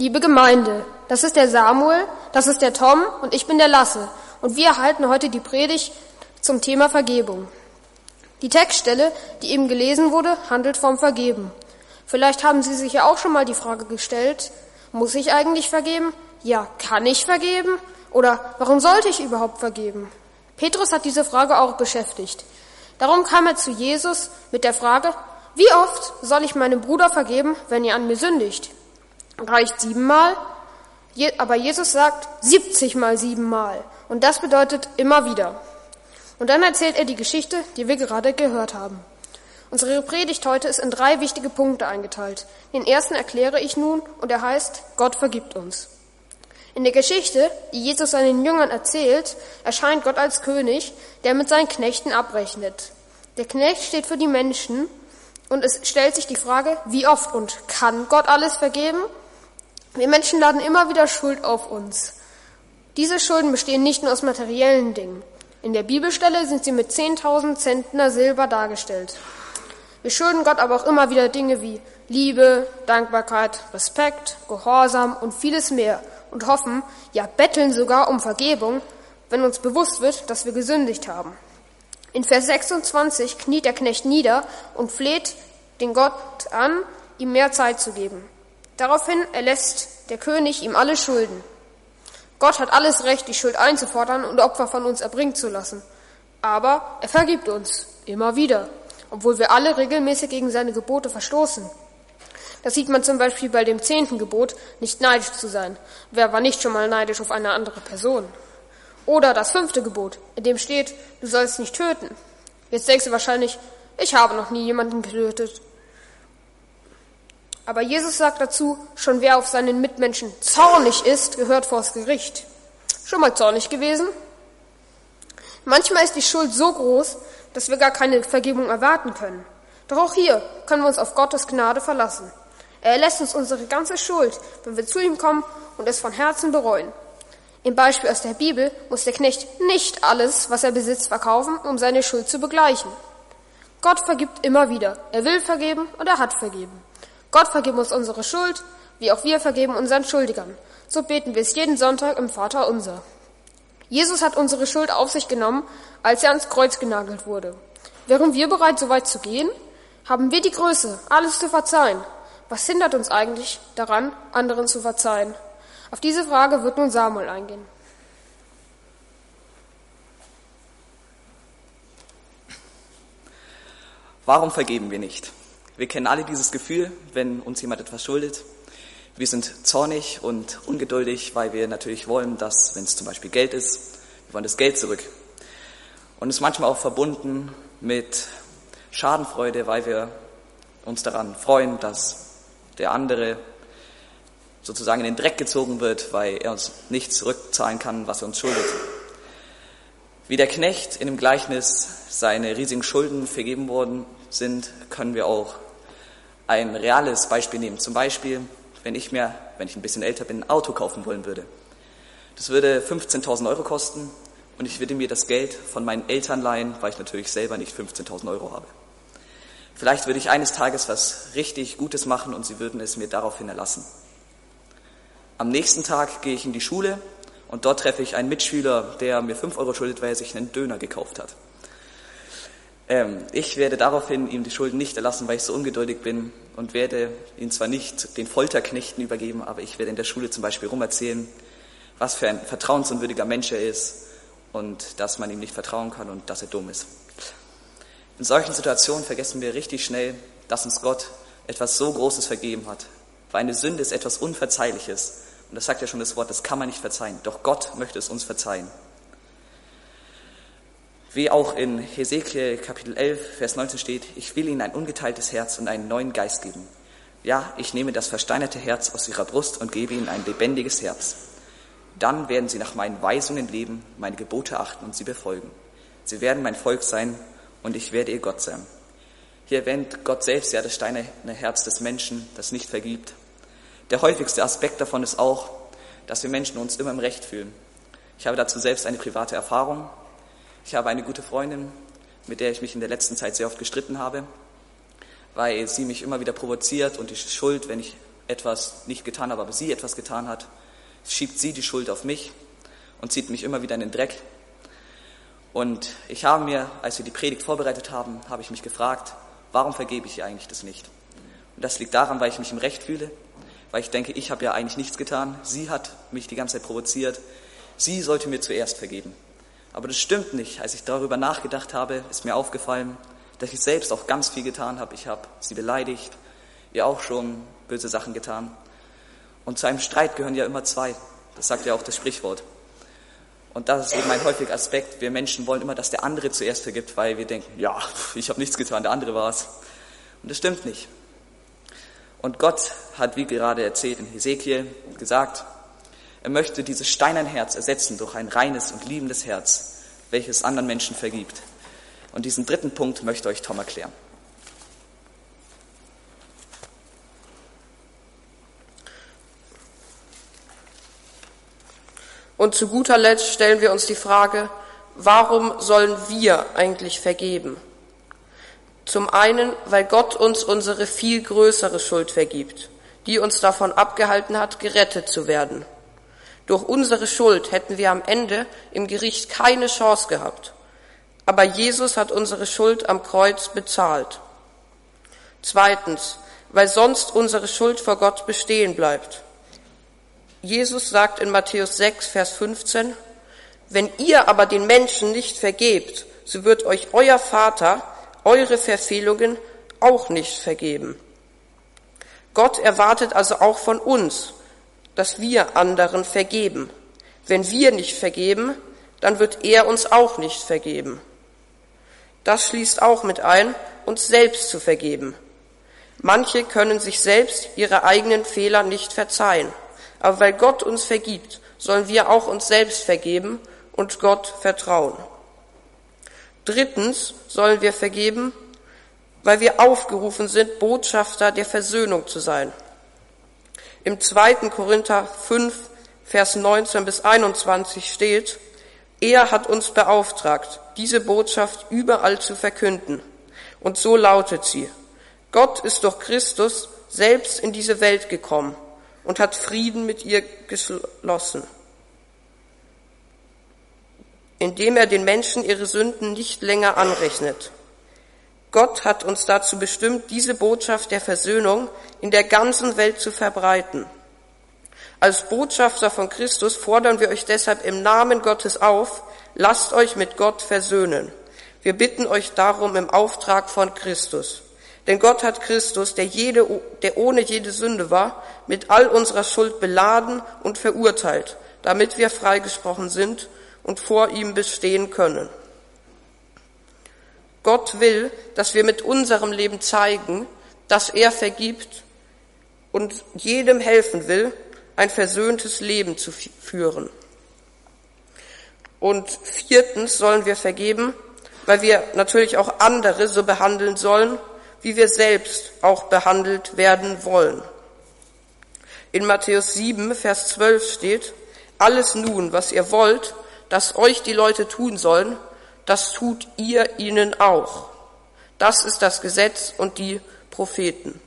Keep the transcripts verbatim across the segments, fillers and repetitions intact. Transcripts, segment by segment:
Liebe Gemeinde, das ist der Samuel, das ist der Tom und ich bin der Lasse und wir erhalten heute die Predigt zum Thema Vergebung. Die Textstelle, die eben gelesen wurde, handelt vom Vergeben. Vielleicht haben Sie sich ja auch schon mal die Frage gestellt, muss ich eigentlich vergeben? Ja, kann ich vergeben? Oder warum sollte ich überhaupt vergeben? Petrus hat diese Frage auch beschäftigt. Darum kam er zu Jesus mit der Frage, wie oft soll ich meinem Bruder vergeben, wenn er an mir sündigt? Reicht siebenmal? Je, aber Jesus sagt siebzig mal siebenmal. Und das bedeutet immer wieder. Und dann erzählt er die Geschichte, die wir gerade gehört haben. Unsere Predigt heute ist in drei wichtige Punkte eingeteilt. Den ersten erkläre ich nun und er heißt, Gott vergibt uns. In der Geschichte, die Jesus seinen Jüngern erzählt, erscheint Gott als König, der mit seinen Knechten abrechnet. Der Knecht steht für die Menschen und es stellt sich die Frage, wie oft und kann Gott alles vergeben? Wir Menschen laden immer wieder Schuld auf uns. Diese Schulden bestehen nicht nur aus materiellen Dingen. In der Bibelstelle sind sie mit zehntausend Zentner Silber dargestellt. Wir schulden Gott aber auch immer wieder Dinge wie Liebe, Dankbarkeit, Respekt, Gehorsam und vieles mehr und hoffen, ja betteln sogar um Vergebung, wenn uns bewusst wird, dass wir gesündigt haben. In Vers sechsundzwanzig kniet der Knecht nieder und fleht den Gott an, ihm mehr Zeit zu geben. Daraufhin erlässt der König ihm alle Schulden. Gott hat alles Recht, die Schuld einzufordern und Opfer von uns erbringen zu lassen. Aber er vergibt uns immer wieder, obwohl wir alle regelmäßig gegen seine Gebote verstoßen. Das sieht man zum Beispiel bei dem zehnten Gebot, nicht neidisch zu sein. Wer war nicht schon mal neidisch auf eine andere Person? Oder das fünfte Gebot, in dem steht, du sollst nicht töten. Jetzt denkst du wahrscheinlich, ich habe noch nie jemanden getötet. Aber Jesus sagt dazu, schon wer auf seinen Mitmenschen zornig ist, gehört vors Gericht. Schon mal zornig gewesen? Manchmal ist die Schuld so groß, dass wir gar keine Vergebung erwarten können. Doch auch hier können wir uns auf Gottes Gnade verlassen. Er erlässt uns unsere ganze Schuld, wenn wir zu ihm kommen und es von Herzen bereuen. Im Beispiel aus der Bibel muss der Knecht nicht alles, was er besitzt, verkaufen, um seine Schuld zu begleichen. Gott vergibt immer wieder. Er will vergeben und er hat vergeben. Gott vergibt uns unsere Schuld, wie auch wir vergeben unseren Schuldigern. So beten wir es jeden Sonntag im Vater unser. Jesus hat unsere Schuld auf sich genommen, als er ans Kreuz genagelt wurde. Wären wir bereit, so weit zu gehen? Haben wir die Größe, alles zu verzeihen? Was hindert uns eigentlich daran, anderen zu verzeihen? Auf diese Frage wird nun Samuel eingehen. Warum vergeben wir nicht? Wir kennen alle dieses Gefühl, wenn uns jemand etwas schuldet. Wir sind zornig und ungeduldig, weil wir natürlich wollen, dass, wenn es zum Beispiel Geld ist, wir wollen das Geld zurück. Und es ist manchmal auch verbunden mit Schadenfreude, weil wir uns daran freuen, dass der andere sozusagen in den Dreck gezogen wird, weil er uns nicht zurückzahlen kann, was er uns schuldet. Wie der Knecht in dem Gleichnis seine riesigen Schulden vergeben worden sind, können wir auch ein reales Beispiel nehmen. Zum Beispiel, wenn ich mir, wenn ich ein bisschen älter bin, ein Auto kaufen wollen würde. Das würde fünfzehntausend Euro kosten und ich würde mir das Geld von meinen Eltern leihen, weil ich natürlich selber nicht fünfzehntausend Euro habe. Vielleicht würde ich eines Tages was richtig Gutes machen und sie würden es mir daraufhin erlassen. Am nächsten Tag gehe ich in die Schule und dort treffe ich einen Mitschüler, der mir fünf Euro schuldet, weil er sich einen Döner gekauft hat. Ähm, ich werde daraufhin ihm die Schulden nicht erlassen, weil ich so ungeduldig bin und werde ihn zwar nicht den Folterknechten übergeben, aber ich werde in der Schule zum Beispiel rumerzählen, was für ein vertrauensunwürdiger Mensch er ist und dass man ihm nicht vertrauen kann und dass er dumm ist. In solchen Situationen vergessen wir richtig schnell, dass uns Gott etwas so Großes vergeben hat. Weil eine Sünde ist etwas Unverzeihliches. Und das sagt ja schon das Wort, das kann man nicht verzeihen. Doch Gott möchte es uns verzeihen. Wie auch in Hesekiel Kapitel elf, Vers neunzehn steht, ich will ihnen ein ungeteiltes Herz und einen neuen Geist geben. Ja, ich nehme das versteinerte Herz aus ihrer Brust und gebe ihnen ein lebendiges Herz. Dann werden sie nach meinen Weisungen leben, meine Gebote achten und sie befolgen. Sie werden mein Volk sein und ich werde ihr Gott sein. Hier erwähnt Gott selbst ja das steinerne Herz des Menschen, das nicht vergibt. Der häufigste Aspekt davon ist auch, dass wir Menschen uns immer im Recht fühlen. Ich habe dazu selbst eine private Erfahrung. Ich habe eine gute Freundin, mit der ich mich in der letzten Zeit sehr oft gestritten habe, weil sie mich immer wieder provoziert und die Schuld, wenn ich etwas nicht getan habe, aber sie etwas getan hat, schiebt sie die Schuld auf mich und zieht mich immer wieder in den Dreck. Und ich habe mir, als wir die Predigt vorbereitet haben, habe ich mich gefragt, warum vergebe ich ihr eigentlich das nicht? Und das liegt daran, weil ich mich im Recht fühle, weil ich denke, ich habe ja eigentlich nichts getan. Sie hat mich die ganze Zeit provoziert. Sie sollte mir zuerst vergeben. Aber das stimmt nicht. Als ich darüber nachgedacht habe, ist mir aufgefallen, dass ich selbst auch ganz viel getan habe. Ich habe sie beleidigt, ihr auch schon böse Sachen getan. Und zu einem Streit gehören ja immer zwei. Das sagt ja auch das Sprichwort. Und das ist eben ein häufiger Aspekt. Wir Menschen wollen immer, dass der andere zuerst vergibt, weil wir denken, ja, ich habe nichts getan, der andere war es. Und das stimmt nicht. Und Gott hat, wie gerade erzählt in Hesekiel, gesagt, er möchte dieses steinerne Herz ersetzen durch ein reines und liebendes Herz, welches anderen Menschen vergibt. Und diesen dritten Punkt möchte euch Tom erklären. Und zu guter Letzt stellen wir uns die Frage, warum sollen wir eigentlich vergeben? Zum einen, weil Gott uns unsere viel größere Schuld vergibt, die uns davon abgehalten hat, gerettet zu werden. Durch unsere Schuld hätten wir am Ende im Gericht keine Chance gehabt. Aber Jesus hat unsere Schuld am Kreuz bezahlt. Zweitens, weil sonst unsere Schuld vor Gott bestehen bleibt. Jesus sagt in Matthäus sechs, Vers fünfzehn, wenn ihr aber den Menschen nicht vergebt, so wird euch euer Vater eure Verfehlungen auch nicht vergeben. Gott erwartet also auch von uns, dass wir anderen vergeben. Wenn wir nicht vergeben, dann wird er uns auch nicht vergeben. Das schließt auch mit ein, uns selbst zu vergeben. Manche können sich selbst ihre eigenen Fehler nicht verzeihen. Aber weil Gott uns vergibt, sollen wir auch uns selbst vergeben und Gott vertrauen. Drittens sollen wir vergeben, weil wir aufgerufen sind, Botschafter der Versöhnung zu sein. Im zweiten Korinther fünf, Vers neunzehn bis einundzwanzig steht, er hat uns beauftragt, diese Botschaft überall zu verkünden. Und so lautet sie, Gott ist durch Christus selbst in diese Welt gekommen und hat Frieden mit ihr geschlossen, indem er den Menschen ihre Sünden nicht länger anrechnet. Gott hat uns dazu bestimmt, diese Botschaft der Versöhnung in der ganzen Welt zu verbreiten. Als Botschafter von Christus fordern wir euch deshalb im Namen Gottes auf, lasst euch mit Gott versöhnen. Wir bitten euch darum im Auftrag von Christus. Denn Gott hat Christus, der, jede, der ohne jede Sünde war, mit all unserer Schuld beladen und verurteilt, damit wir freigesprochen sind und vor ihm bestehen können. Gott will, dass wir mit unserem Leben zeigen, dass er vergibt und jedem helfen will, ein versöhntes Leben zu führen. Und viertens sollen wir vergeben, weil wir natürlich auch andere so behandeln sollen, wie wir selbst auch behandelt werden wollen. In Matthäus sieben, Vers zwölf steht, alles nun, was ihr wollt, dass euch die Leute tun sollen, das tut ihr ihnen auch. Das ist das Gesetz und die Propheten.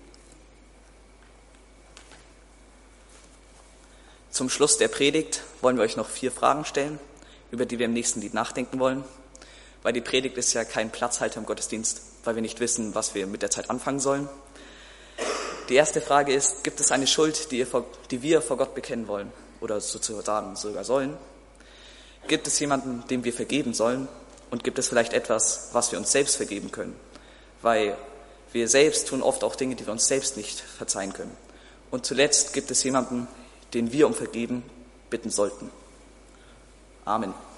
Zum Schluss der Predigt wollen wir euch noch vier Fragen stellen, über die wir im nächsten Lied nachdenken wollen. Weil die Predigt ist ja kein Platzhalter im Gottesdienst, weil wir nicht wissen, was wir mit der Zeit anfangen sollen. Die erste Frage ist, gibt es eine Schuld, die, ihr vor, die wir vor Gott bekennen wollen oder sozusagen sogar sollen? Gibt es jemanden, dem wir vergeben sollen? Und gibt es vielleicht etwas, was wir uns selbst vergeben können? Weil wir selbst tun oft auch Dinge, die wir uns selbst nicht verzeihen können. Und zuletzt gibt es jemanden, den wir um Vergeben bitten sollten. Amen.